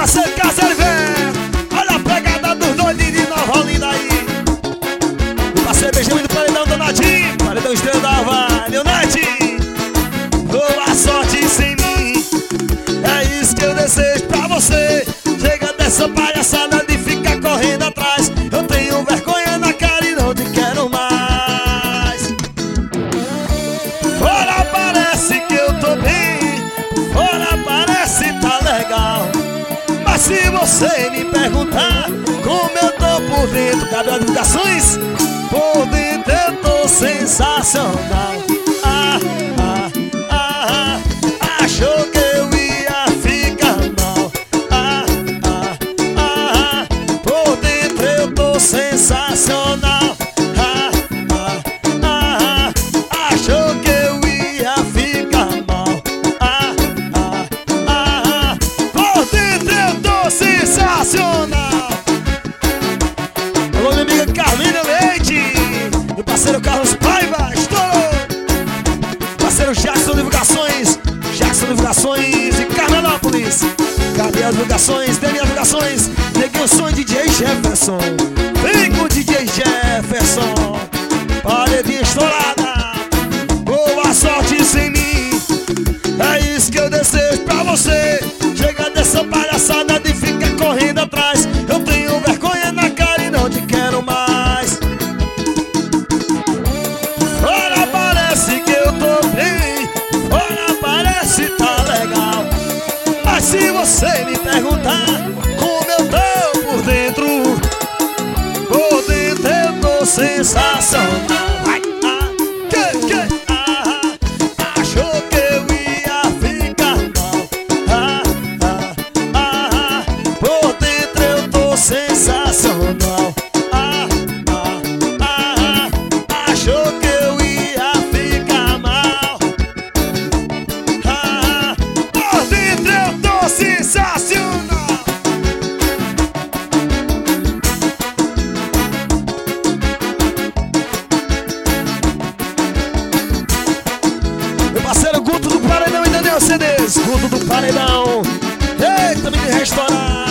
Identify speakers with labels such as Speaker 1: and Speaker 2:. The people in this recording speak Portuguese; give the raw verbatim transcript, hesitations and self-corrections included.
Speaker 1: parceiro Caseiro Velho. Olha a pegada dos doidinhos de Nova Olinda aí. O parceiro Benjamin do Paredão Donadinho, Paredão Estrela da Vale, Leonete. Boa sorte sem mim, é isso que eu desejo pra você. Chega dessa palhaçada de ficar correndo atrás. Eu tenho vergonha na cara e não te quero mais. Fora parece que eu tô bem, fora parece tá legal, mas se você me perguntar como eu tô por dentro, Gabriel Divulgações, por dentro eu tô sensacional. Ah, ah, ah, ah, achou que eu ia ficar mal. Ah, ah, ah, por dentro eu tô sensacional. Ah, ah, ah, achou que eu ia ficar mal. Ah, ah, ah, por dentro eu tô sensacional. Alô, minha amiga Carmina Leite, meu parceiro Carlos Paiva, estourou. Parceiro Jackson Divulgações, Jackson Divulgações e Carmelópolis, Gabriel Divulgações, Daniel Divulgações, Neguinho Sonho, D J Jefferson. Vem com o D J Jefferson, paredinha estourada. Boa sorte sem mim, é isso que eu desejo pra você. Chega dessa palhaçada de ficar correndo atrás. Eu tenho vergonha na cara e não te quero mais. Fora parece que eu tô bem, fora parece tá legal, mas se você me perguntar como eu tô por dentro, por dentro eu tô sensacional. Ai, ah, que, que, ah, achou que eu ia ficar mal. Ah, ah, ah, por dentro eu tô sensacional. Ah, ah, ah, achou que eu ia ficar mal. Ah, por dentro eu tô sensacional. Meu parceiro Guto do Paredão e Daniel C Ds, Guto do Paredão. Eita, me restaurar.